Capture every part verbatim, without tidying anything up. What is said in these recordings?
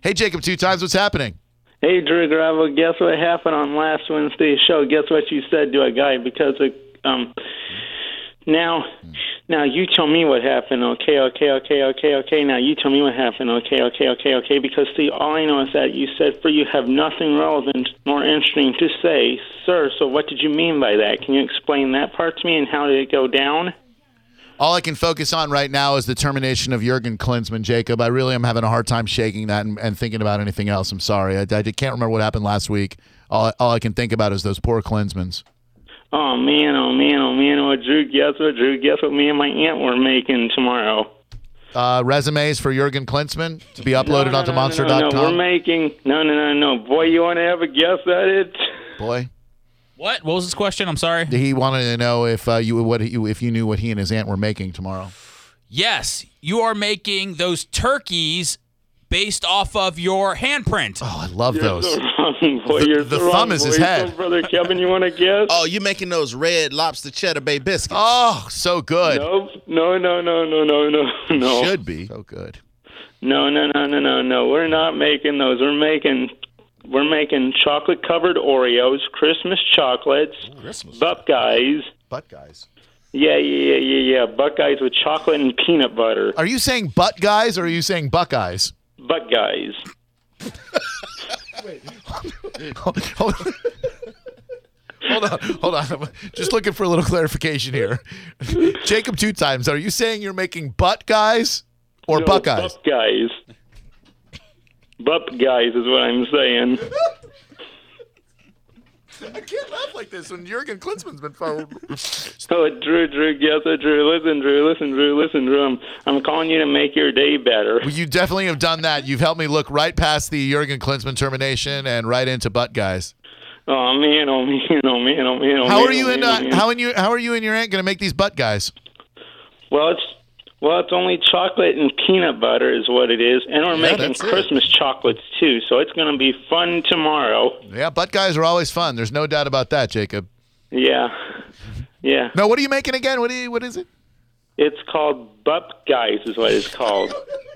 Hey, Jacob, two times. What's happening? Hey, Drew Garabo, guess what happened on last Wednesday's show? Guess what you said to a guy? Because of, um, now, now you tell me what happened. Okay, okay, okay, okay, okay. Now you tell me what happened. Okay, okay, okay, okay. Because see, all I know is that you said for you have nothing relevant nor interesting to say, sir. So what did you mean by that? Can you explain that part to me and how did it go down? All I can focus on right now is the termination of Jurgen Klinsmann, Jacob. I really am having a hard time shaking that and, and thinking about anything else. I'm sorry. I, I can't remember what happened last week. All, all I can think about is those poor Klinsmans. Oh, man, oh, man, oh, man. Oh, Drew, guess what, Drew? Guess what me and my aunt were making tomorrow? Uh, resumes for Jurgen Klinsmann to be uploaded no, no, onto no, monster no, dot com? No, we're making... No, no, no, no. Boy, you want to have a guess at it? Boy. What? What was his question? I'm sorry. He wanted to know if uh, you what he, if you knew what he and his aunt were making tomorrow. Yes, you are making those turkeys based off of your handprint. Oh, I love You're those. So wrong, boy. The, You're the so thumb wrong, is his boy. head. So, brother Kevin, you want to guess? Oh, you making those red lobster cheddar bay biscuits? Oh, so good. Nope. No, no, no, no, no, no, no. Should be. So good. No, no, no, no, no, no. We're not making those. We're making we're making chocolate covered Oreos, Christmas chocolates, Ooh, Christmas. Buckeyes. Butt guys. Yeah, yeah, yeah, yeah, yeah. Buckeyes with chocolate and peanut butter. Are you saying butt guys or are you saying Buckeyes? Buckeyes. Wait. hold, hold, hold on. Hold on. I'm just looking for a little clarification here. Jacob, two times. Are you saying you're making butt guys or no, Buckeyes? Buckeyes. Buckeyes is what I'm saying. I can't laugh like this when Jurgen Klinsmann's been followed. Oh, Drew, Drew, guess what, Drew? Listen, Drew, listen, Drew, listen, Drew. I'm, I'm calling you to make your day better. Well, you definitely have done that. You've helped me look right past the Jurgen Klinsmann termination and right into butt guys. Oh man, oh man, oh man, oh man. Oh, how man, are you oh, and man, uh, oh, man. how and you how are you and your aunt going to make these butt guys? Well, it's well, it's only chocolate and peanut butter is what it is, and we're Yeah, making that's it. Christmas chocolates too. So it's going to be fun tomorrow. Yeah, butt guys are always fun. There's no doubt about that, Jacob. Yeah, yeah. No, what are you making again? What do you, what is it? It's called Butt Guys, is what it's called.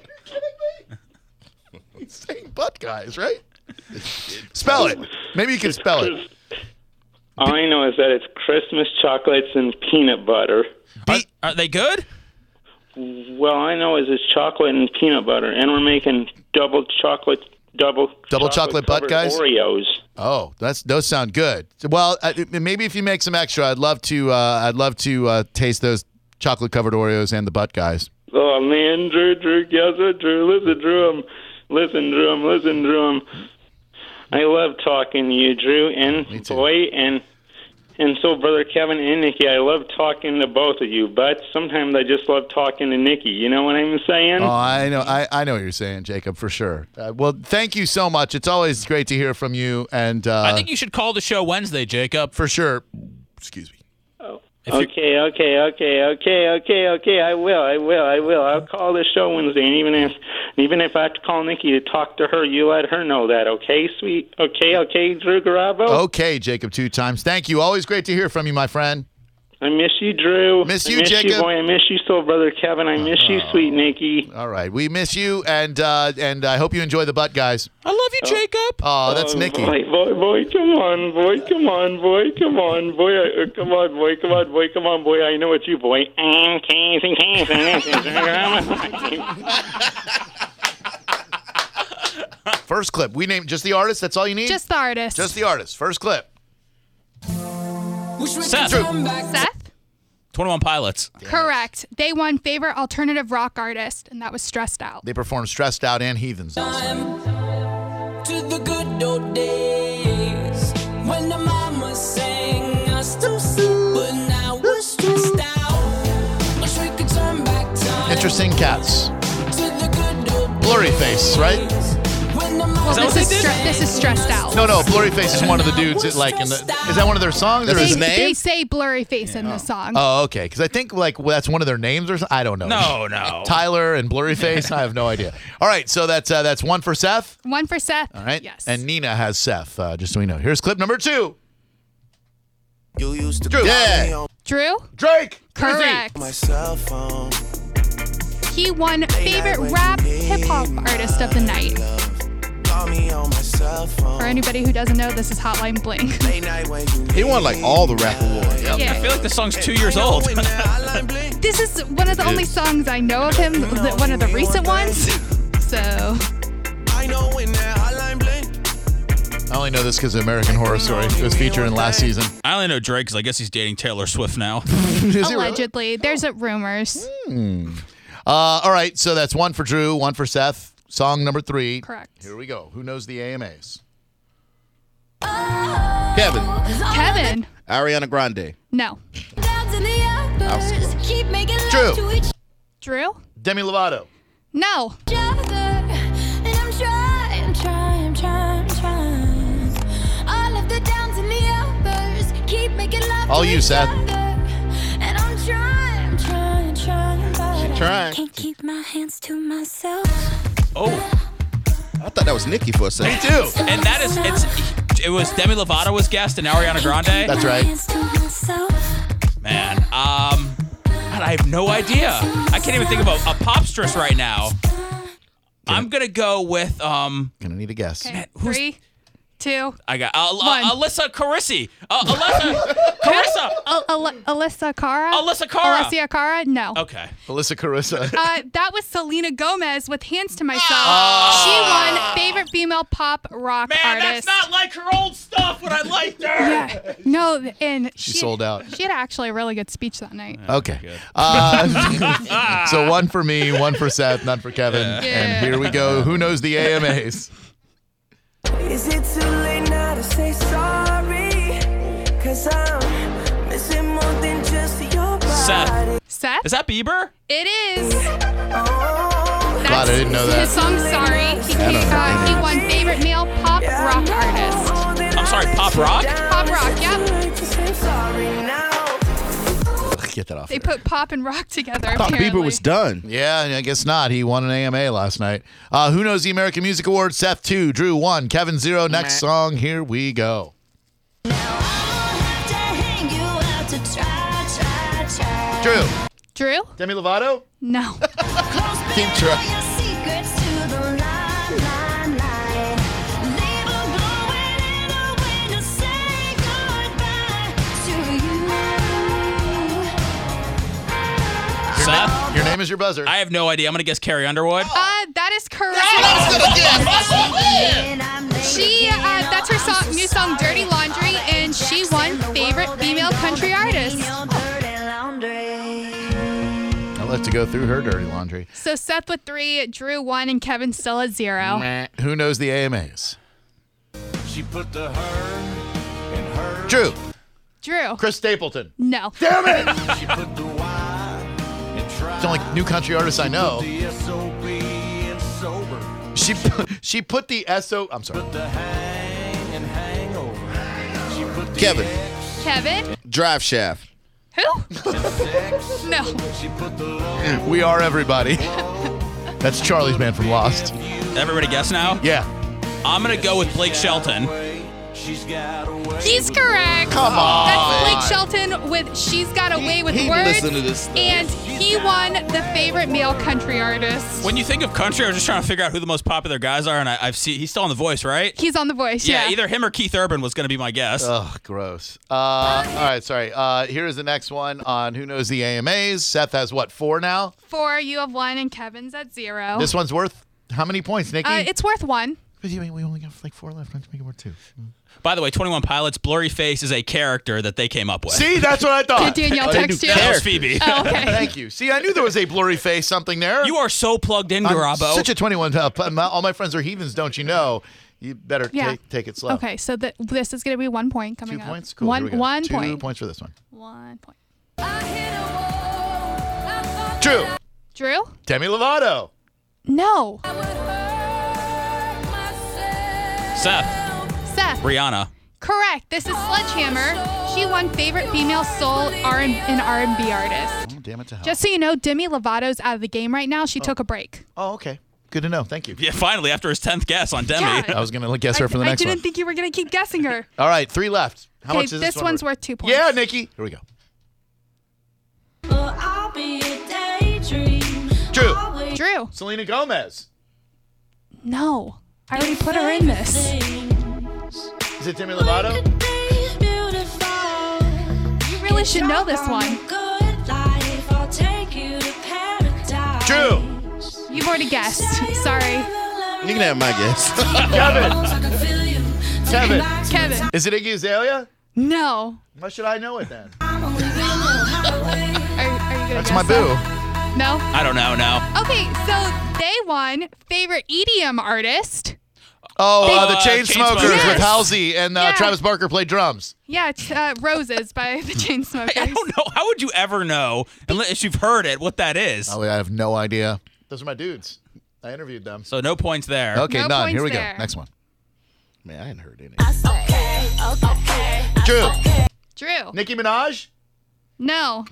He's saying butt guys, right? Spell it. Maybe you can spell it. All I know is that it's Christmas chocolates and peanut butter. Are, are they good? Well, I know is it's chocolate and peanut butter, and we're making double chocolate, double Double chocolate butt covered guys? Oreos. Oh, that's those sound good. Well, uh, maybe if you make some extra, I'd love to. Uh, I'd love to uh, taste those chocolate covered Oreos and the butt guys. Oh man, Drew, Drew, guess what, Drew? Listen, Drew, I'm, listen, Drew, I'm, listen, Drew, I'm, I love talking to you, Drew, and Me too. boy, and and so, brother Kevin and Nikki, I love talking to both of you, but sometimes I just love talking to Nikki. You know what I'm saying? Oh, I know. I, I know what you're saying, Jacob, for sure. Uh, well, thank you so much. It's always great to hear from you, and uh, I think you should call the show Wednesday, Jacob. for sure. Excuse me. Oh, If you- okay, okay, okay, okay, okay, okay. I will, I will, I will. I'll call the show Wednesday, and even if, even if I have to call Nikki to talk to her, you let her know that. Okay, sweet. Okay, okay, Drew Garabo. Okay, Jacob, two times. Thank you. Always great to hear from you, my friend. I miss you, Drew. Miss I you, miss Jacob. You, boy. I miss you so, brother Kevin. I miss you, sweet Nikki. All right, we miss you, and uh, and I hope you enjoy the butt guys. I love you, Jacob. Oh, that's Oh, Nikki. Boy, boy, boy, come on, boy, come on, boy, come on, boy, uh, come on, boy, come on, boy, come on, boy. I know it's you, boy. I'm Casey Casey. First clip. We named just the artist. That's all you need. Just the artist. Just the artist. First clip. Seth. Seth? twenty-one Pilots. Correct. They won favorite alternative rock artist, and that was Stressed Out. They performed "Stressed Out" and "Heathens" last night. To the good old days when the mama sang us to sleep, but now we're stressed out. Wish we could turn back time. Interesting cats. To the good old Blurry Face, right? days when the mama Is that what This they is, did? stre- this is Stressed Out. No, no. Blurry Face is one of the dudes. That, like, in the, is that one of their songs? Or That's is his it- name? They say Blurry Face in the song. Oh, okay. Because I think like well, that's one of their names or something. I don't know. No, no. Tyler and Blurry Face. I have no idea. All right, so that's uh, that's one for Seth. One for Seth. All right. Yes. And Nina has Seth. Uh, just so we know. Here's clip number two. You used to Drew. call Yeah. me on Drew? Drake. Correct. my cell phone. He won favorite rap hip hop artist of the night. anybody who doesn't know, this is Hotline Bling. He won like all the rap awards. I Yeah. feel like the song's two years old. This is one of the only songs I know of him, the, one of the recent ones. So, I only know this because of American Horror Story. It was featured in last season. I only know Drake because I guess he's dating Taylor Swift now. Is he really? allegedly. There's uh, rumors. Uh, all right, so that's one for Drew, one for Seth. Song number three. Correct. Here we go. Who knows the A M As? Kevin, Kevin. Ariana Grande. No. Drew. Drew? Demi Lovato. No. All you, Seth. And I'm trying, trying, trying, but trying. I can't keep my hands to myself. Oh, I thought that was Nicki for a second. Me too. and that is it's. It was Demi Lovato was guest and Ariana Grande. That's right. Hands to myself. Man, um, God, I have no idea. I can't even think of a, a popstress right now. I'm gonna go with um. Gonna need a guess. Okay. who's- Three, two. I got uh, One. uh, Alyssa Carisi. Uh, Alyssa Carissa. Al- Al- Alyssa Cara? Alyssa Cara. Alessia Cara? No. Okay. Alyssa Carissa. Uh, that was Selena Gomez with Hands to Myself. Oh. She won favorite female pop rock Man, artist. that's not like her old stuff when I liked her. Yeah. No, and She she sold out. She had actually a really good speech that night. Okay. Uh, so one for me, one for Seth, none for Kevin. And here we go. Who knows the A M As? Is it too late now to say sorry? Cause I'm missing more than just your body. Seth. Seth? Is that Bieber? It is. Oh, God, I didn't know that. His song Sorry. He, came, uh, he won favorite male pop rock artist. I'm sorry, pop rock? Pop rock, yep. like to say sorry now. Get that off. They there. put pop and rock together. I thought apparently. Bieber was done. Yeah, I guess not. He won an A M A last night. Uh, who knows the American Music Awards? Seth two, Drew one, Kevin zero. Next song. Here we go. Drew. Drew? Demi Lovato. No. Keep trying. Seth? Your name is your buzzer. I have no idea. I'm gonna guess Carrie Underwood. Uh, that is correct. She, uh, that's her song, new song, Dirty Laundry, and she won favorite female country artist. I'll let you go through her dirty laundry. So Seth with three, Drew one, and Kevin still at zero. Who knows the A M As? She put the her in her. Drew. Drew. Chris Stapleton. No. Damn it! She put the Y and tried. It's the only new country artist I know. The S O B and sober. She put, she put the S O. I'm sorry. Put the hang and hangover. She put the Kevin. X Kevin? Drive Shaft. Who? and sex. No. She put the low. We are everybody. That's Charlie's man from Lost. Everybody guess now? Yeah. I'm gonna go with Blake Shelton. She's got a way. He's correct. Come on. That's Blake Shelton with She's Got a Way with he Words. listened to this stuff. And he won the favorite male country artist. When you think of country, I was just trying to figure out who the most popular guys are, and I, I've seen he's still on The Voice, right? He's on The Voice, Yeah, yeah. either him or Keith Urban was gonna be my guess. Ugh, gross. Uh, all right, sorry. Uh, here is the next one on Who Knows the A M As. Seth has what, four now? Four, you have one, and Kevin's at zero. This one's worth how many points, Nikki? uh, it's worth one. Because you mean we only got like four left. Let's make it worth two. By the way, twenty-one Pilots, Blurry Face is a character that they came up with. See, that's what I thought. Did Danielle I didn't text do you? That was Phoebe. Oh, okay. Thank you. See, I knew there was a blurry face something there. You are so plugged in, I'm Garabo. such a twenty-one. Uh, my- all my friends are heathens, don't you know? You better Yeah. take, take it slow. Okay, so the, this is going to be one point coming Two up. points? Cool. One, Here we go. one Two point. points for this one. One point. True. Drew? Demi Lovato. No. Seth, Seth? Rihanna. Correct. This is Sledgehammer. She won favorite female soul R and and R and B artist. Oh, damn it to hell. Just so you know, Demi Lovato's out of the game right now. She took a break. Oh, okay. Good to know. Thank you. Yeah, finally, after his tenth guess on Demi. Yeah. I was going to guess her for the I, next I didn't one. think you were going to keep guessing her. All right, three left. How Okay, much is this this one one's worth? worth two points. Yeah, Nikki. Here we go. True. Drew? Selena Gomez. No. I already put her in this. Is it Demi Lovato? You really should know this one. True. You've already guessed. Sorry. You can have my guess. Kevin. Kevin. Kevin. Is it Iggy Azalea? No. Why should I know it then? Are, are you gonna That's guess my boo. that? No? I don't know. No. Okay, so they won favorite E D M artist. Oh, They- uh, the Uh, Chainsmokers Chainsmokers. with Halsey and uh, Yeah. Travis Barker played drums. Yeah, it's uh, Roses by the Chainsmokers. I don't know. How would you ever know, unless you've heard it, what that is? Oh, I have no idea. Those are my dudes. I interviewed them. So no points there. Okay, No none. points Here we there. go. Next one. Man, I hadn't heard any. Drew. Drew. Nicki Minaj? No.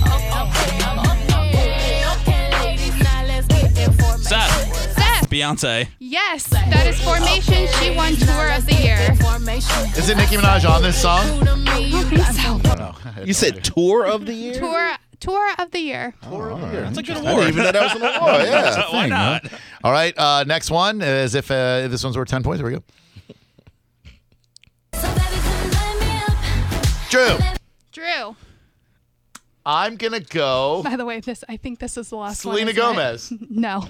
Seth. Seth. Beyonce. Yes, that is Formation. She won Tour of the Year. Is it Nicki Minaj on this song? I don't think so. No. You said tour of the year? Tour Tour of the Year. That's a good I award. didn't even know that was an award. Yeah. Why not? All right, uh, next one is if uh, this one's worth ten points. Here we go. Drew. Drew. I'm going to go By the way, this I think this is the last one. Selena isn't it? Gomez. No.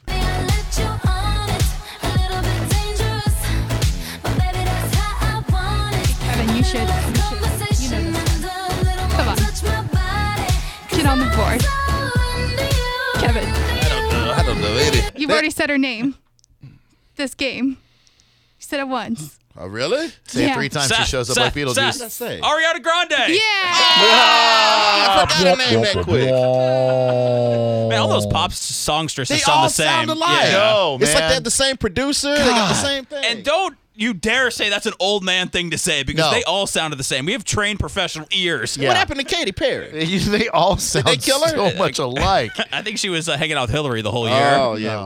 Kevin, you should. You should. You know this one. Come on. Get on the board. Kevin, I don't know. I don't know any. you've already said her name. This game. You said it once. Oh, really? Say it Yeah. three times. Seth, She shows up Seth, like Beetlejuice. Seth. What did I say? Ariana Grande. Yeah. I forgot her name that quick. Man, all those pop songsters They sound all the same. sound alike. Yeah. No, It's like man. they have the same producer. They got the same thing. And don't you dare say that's an old man thing to say because No. they all sounded the same. We have trained professional ears. Yeah. What happened to Katy Perry? They all sound they kill her? so much alike. I think she was uh, hanging out with Hillary the whole year. Oh, yeah.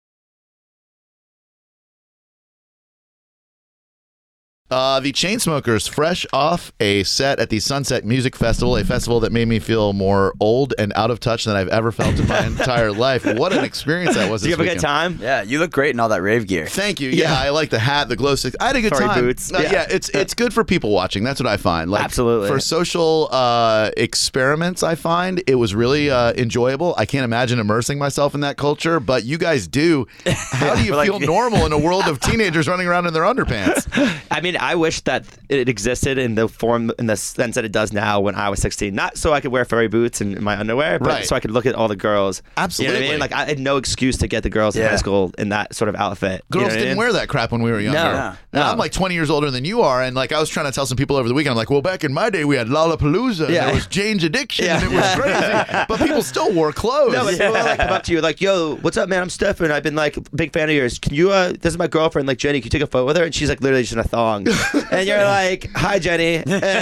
Uh, the Chainsmokers, fresh off a set at the Sunset Music Festival, a festival that made me feel more old and out of touch than I've ever felt in my entire life. What an experience that was Did this you have a weekend. good time? Yeah, you look great in all that rave gear. Thank you. Yeah, I like the hat, the glow sticks. I had a good Furry time. boots. Uh, Yeah. yeah, it's it's good for people watching. That's what I find. Like, Absolutely. For social uh, experiments, I find it was really uh, enjoyable. I can't imagine immersing myself in that culture, but you guys do. How do you We're like- feel normal in a world of teenagers running around in their underpants? I mean, I wish that it existed in the form, in the sense that it does now when I was sixteen. Not so I could wear furry boots and my underwear, but Right. so I could look at all the girls. Absolutely. You know what I mean? Like, I had no excuse to get the girls in Yeah. high school in that sort of outfit. You Girls know what I didn't mean? wear that crap when we were younger. No. Now, No. I'm like twenty years older than you are, and like I was trying to tell some people over the weekend, I'm like, well, back in my day, we had Lollapalooza, and Yeah. there was Jane's Addiction, Yeah. and it was crazy. But people still wore clothes. No, but people like come up to you like, "Yo, what's up, man? I'm Stefan. I've been like a big fan of yours. Can you? uh This is my girlfriend, like Jenny. Can you take a photo with her?" And she's like literally just in a thong, and you're like, "Hi, Jenny."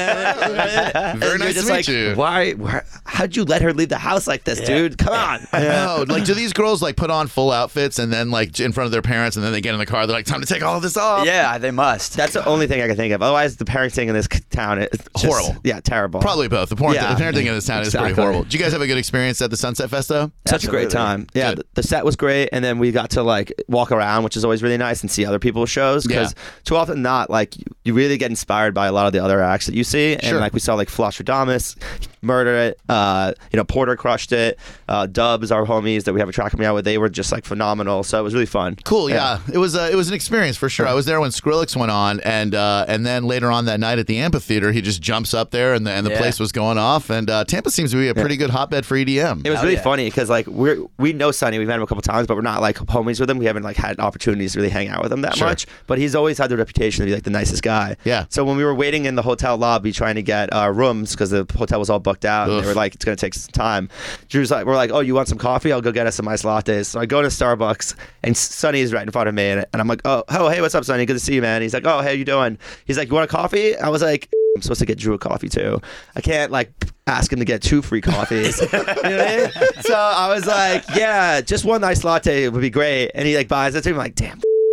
And Very you're nice just to meet like, you. Why? why? How'd you let her leave the house like this, dude? Come on. I know. Like, do these girls like put on full outfits and then like in front of their parents, and then they get in the car? They're like, time to take all of this off. Yeah, they must. That's the only thing I can think of. Otherwise, the parenting in this c- town is just- Horrible. Yeah, terrible. Probably both. The, porn, Yeah. the parenting in this town is pretty Exactly. horrible. Did you guys have a good experience at the Sunset Fest, though? Such a great Absolutely. time. Yeah, Good. the, the set was great, and then we got to like walk around, which is always really nice, and see other people's shows. Because Yeah. too often not, like you, you really get inspired by a lot of the other acts that you see. And Sure. like we saw like Flosstradamus murder it. Uh, you know, Porter crushed it. Uh, Dubs, our homies that we have a track coming out with, they were just like phenomenal. So it was really fun. Cool, yeah. It was uh, it was an experience for sure. I was there when Skrillex went on, and uh, and then later on that night at the amphitheater, he just jumps up there, and the and the Yeah. place was going off. And uh, Tampa seems to be a pretty good hotbed for E D M. It was Hell really yeah. funny because like we're we know Sonny, we've met him a couple times, but we're not like homies with him. We haven't like had opportunities to really hang out with him that Sure. much. But he's always had the reputation to be like the nicest guy. Yeah. So when we were waiting in the hotel lobby trying to get uh, rooms because the hotel was all booked out, and Oof. they were like, it's gonna take some time. Drew's like, we're like, oh, you want some coffee? I'll go get us some iced lattes. So I go to Starbucks, and Sonny is right in front of me, and, and I'm like, oh, oh, hey, what's up, Sonny? Good to see you, man. He's like, oh, hey, how you doing? He's like, you want a coffee? I was like, I'm supposed to get Drew a coffee too. I can't like ask him to get two free coffees. You know what I mean? So I was like, yeah, just one iced latte would be great. And he like buys it to me. I'm like, damn.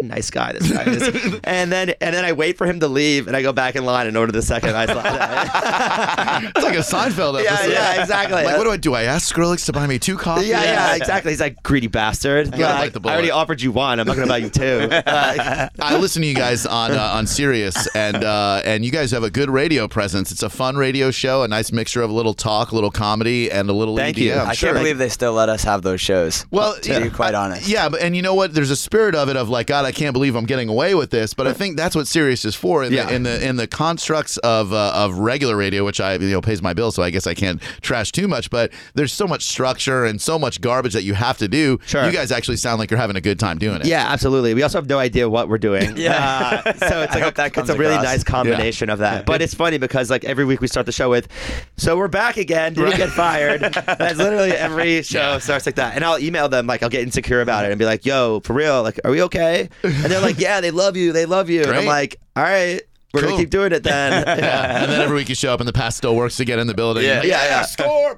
nice guy this guy is. and then and then I wait for him to leave, and I go back in line and order the second ice latte. It's like a Seinfeld episode. Yeah, yeah, exactly. Like, what do I do? I ask Skrillex to buy me two coffees? Yeah, yeah, exactly. He's like, greedy bastard. gotta Like, bite the bullet. I already offered you one. I'm not going to buy you two. Uh, I listen to you guys on uh, on Sirius, and uh, and you guys have a good radio presence. It's a fun radio show, a nice mixture of a little talk, a little comedy, and a little Thank E D M. you. I Sure. can't believe they still let us have those shows. Well, to be quite honest. Yeah, but and you know what? There's a spirit of it of like, God, I can't believe I'm getting away with this. But I think that's what Sirius is for. In, Yeah. the, in the in the constructs of uh, of regular radio, which I you know pays my bills, so I guess I can't trash too much. But there's so much structure and so much garbage that you have to do. Sure. You guys actually sound like you're having a good time doing it. Yeah, absolutely. We also have no idea what we're doing. Yeah. Uh, so it's I like hope a, that comes it's a really across. nice combination of that. But it's funny because like every week we start the show with, so we're back again. Didn't get fired. That's literally every show starts like that. And I'll email them like I'll get insecure about it and be like, yo, for real, like, are we okay? And they're like, yeah, they love you. They love you. And I'm Great. like, all right. We're Cool. gonna keep doing it then. Yeah. And then every week you show up and the past still works to get in the building. Yeah. Like, Yeah, yeah. Score!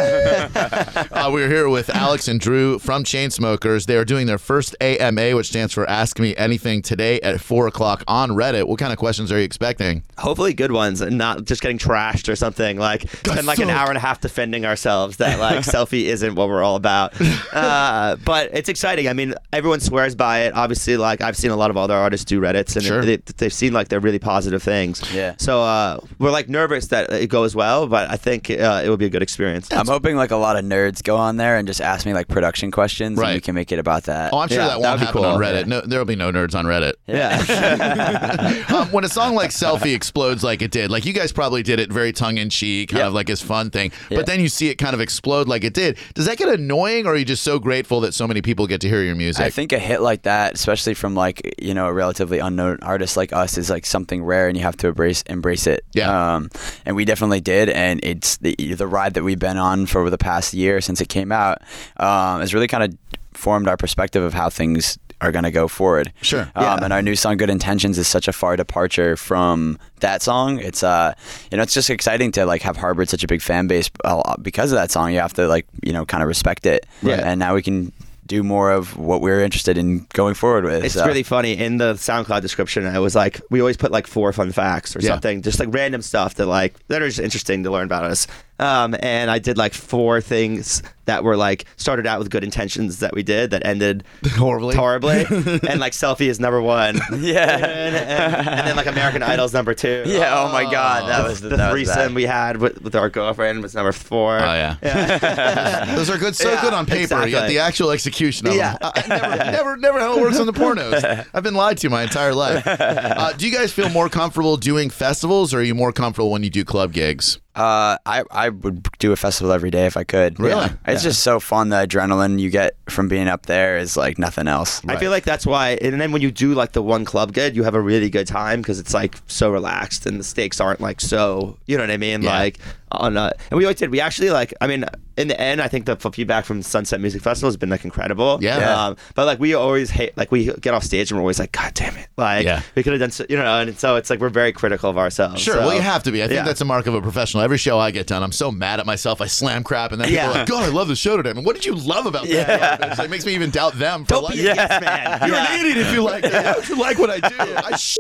uh, we're here with Alex and Drew from Chainsmokers. They are doing their first A M A, which stands for Ask Me Anything, today at four o'clock on Reddit. What kind of questions are you expecting? Hopefully good ones and not just getting trashed or something. Like spend like an so- hour and a half defending ourselves that like selfie isn't what we're all about. Uh, but it's exciting. I mean, everyone swears by it. Obviously, like I've seen a lot of other artists do Reddits and Sure. they, they've seen like they're really positive things. Yeah. So uh, we're like nervous that it goes well, but I think uh, it will be a good experience. I'm hoping like a lot of nerds go on there and just ask me like production questions, Right. and we can make it about that. Oh, I'm sure Yeah, that that won't would be happen cool. on Reddit. No, there'll be no nerds on Reddit. Yeah. um, when a song like Selfie explodes like it did, like you guys probably did it very tongue-in-cheek, kind Yeah. of like his fun thing, Yeah. but then you see it kind of explode like it did. Does that get annoying, or are you just so grateful that so many people get to hear your music? I think a hit like that, especially from like you know a relatively unknown artist like us, is like something rare, and you have to embrace embrace it. Yeah. Um, and we definitely did, and it's the the ride that we've been on for the past year since it came out um, has really kind of formed our perspective of how things are going to go forward. Sure. Um, Yeah. And our new song, Good Intentions, is such a far departure from that song. It's uh, you know, it's just exciting to like have harbored such a big fan base uh, because of that song. You have to like you know kind of respect it. Right. And now we can do more of what we're interested in going forward with. It's so. really funny. In the SoundCloud description, I was like, we always put like four fun facts or Yeah. something, just like random stuff that like that are just interesting to learn about us. Um, and I did like four things that were like started out with good intentions that we did that ended Horribly. horribly. And like Selfie is number one. Yeah. And, and, and then like American Idol's number two. Yeah. Oh my God, that was the, The that was threesome bad. we had with, with our girlfriend was number four. Oh, yeah. Those are good, so Yeah, good on paper. exactly. Yet the actual execution of Yeah. them. I, I never, never, never how it works on the pornos. I've been lied to my entire life. Uh, do you guys feel more comfortable doing festivals, or are you more comfortable when you do club gigs? Uh, I, I would do a festival every day if I could. Really? Yeah. It's just so fun. The adrenaline you get from being up there is like nothing else. I feel like that's why, and then when you do like the one club gig, you have a really good time because it's like so relaxed and the stakes aren't like so, you know what I mean? Yeah. Like on, uh, and we always did. We actually like, I mean, in the end, I think the f- feedback from Sunset Music Festival has been like incredible. Yeah. Yeah. Um, but like we always hate, like we get off stage and we're always like, God damn it, like Yeah. we could have done, so, you know. And so it's like we're very critical of ourselves. Sure. So, Well, you have to be. I think yeah. that's a mark of a professional. Every show I get done, I'm so mad at myself. I slam crap, and then people Yeah. are like, God, I love the show today. I mean, what did you love about that? It's like, it makes me even doubt them. For Don't liking be a it. yes man. You're Yeah. an idiot if you like that. How would you like what I do? I sh-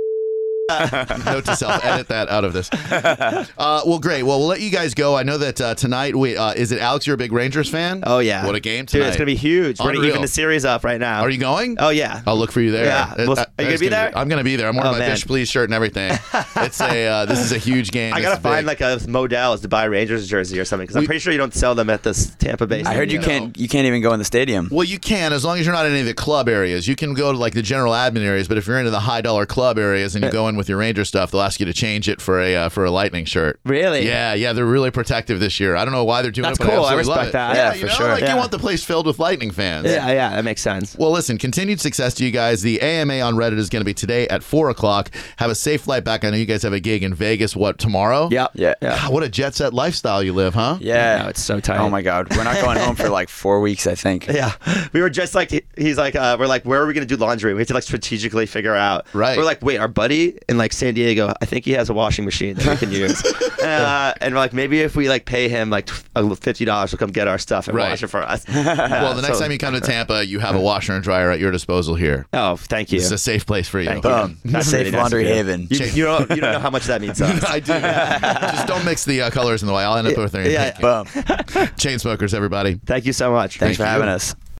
Note to self, edit that out of this. Uh, well, great. Well, we'll let you guys go. I know that uh, tonight, we uh, is it Alex? You're a big Rangers fan? Oh yeah. What a game Dude, tonight. it's gonna be huge. We're gonna Unreal. even the series up right now. Are you going? Oh yeah. I'll look for you there. Yeah. It- Well, uh, are you gonna it's be there? I'm gonna be there. I'm wearing Oh, my man. Bish Please shirt and everything. It's a uh, this is a huge game. I gotta It's find big. like a Modell's to buy Rangers jersey or something because I'm We- pretty sure you don't sell them at this Tampa Bay. I heard you Stadium. can't you can't even go in the stadium. Well, you can as long as you're not in any of the club areas. You can go to like the general admin areas, but if you're into the high dollar club areas and you go in with your Ranger stuff, they'll ask you to change it for a uh, for a Lightning shirt. Really? Yeah, yeah, they're really protective this year. I don't know why they're doing That's it, but cool. I I absolutely love respect it. that. Yeah, Yeah, you for know, sure. like Yeah. you want the place filled with Lightning fans. Yeah, yeah, that makes sense. Well, listen, continued success to you guys. The A M A on Reddit is going to be today at four o'clock. Have a safe flight back. I know you guys have a gig in Vegas, what, tomorrow? Yep. Yeah. God, what a jet set lifestyle you live, huh? Yeah. No, it's so tight. Oh my God, we're not going home for like four weeks, I think. Yeah, we were just like he- he's like uh, we're like where are we gonna do laundry? We have to like strategically figure out. Right. We're like wait, our buddy in like San Diego. I think he has a washing machine that we can use. uh, and we're like, maybe if we like pay him like fifty dollars, he'll come get our stuff and Right. wash it for us. Well, the next so- time you come to Tampa, you have a washer and dryer at your disposal here. Oh, thank you. It's a safe place for you. Thank Boom. you. That's Safe really nice laundry of you. haven. You, you, don't, you don't know how much that means to us. I do. Just don't mix the uh, colors in the way. I'll end up with their Yeah, Boom. Chainsmokers, everybody. Thank you so much. Thanks for you. having us.